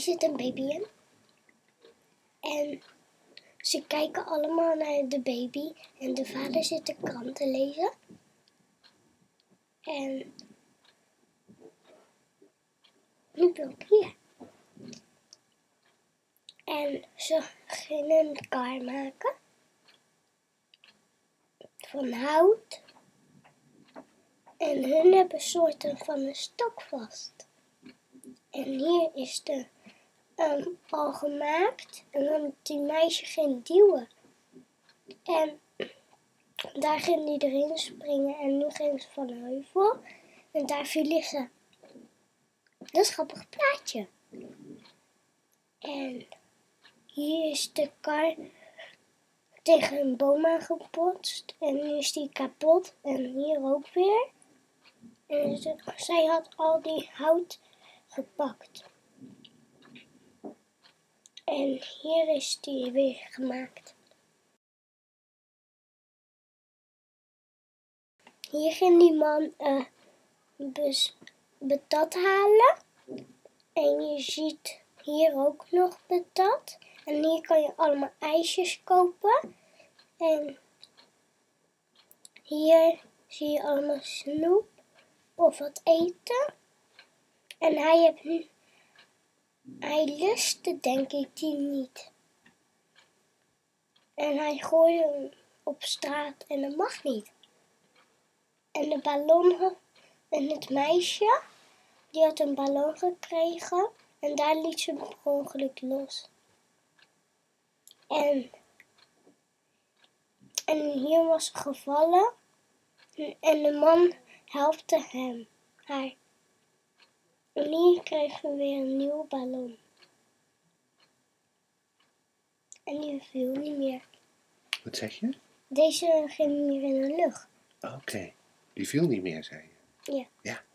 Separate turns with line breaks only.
zit een baby in. En ze kijken allemaal naar de baby. En de vader zit de krant te lezen. En nu wil ik hier. En ze gingen een kar maken. Van hout. En hun hebben soorten van een stok vast. En hier is de al gemaakt. En dan die meisje ging duwen. En daar ging die erin springen. En nu ging ze van de heuvel. En daar vielen ze. Dat is een grappig plaatje. En hier is de kar tegen een boom aangebotst. En nu is die kapot. En hier ook weer. En zij had al die hout gepakt. En hier is die weer gemaakt. Hier ging die man patat halen. En je ziet hier ook nog patat. En hier kan je allemaal ijsjes kopen. En hier zie je allemaal snoep of wat eten. En hij lustte denk ik die niet. En hij gooide hem op straat en dat mag niet. En de ballon en het meisje, die had een ballon gekregen en daar liet ze per ongeluk los. En hier was ze gevallen en de man helpte haar. En hier kregen we weer een nieuwe ballon. En die viel niet meer.
Wat zeg je?
Deze ging niet meer in de lucht.
Oké. Die viel niet meer, zei je?
Ja.
Ja.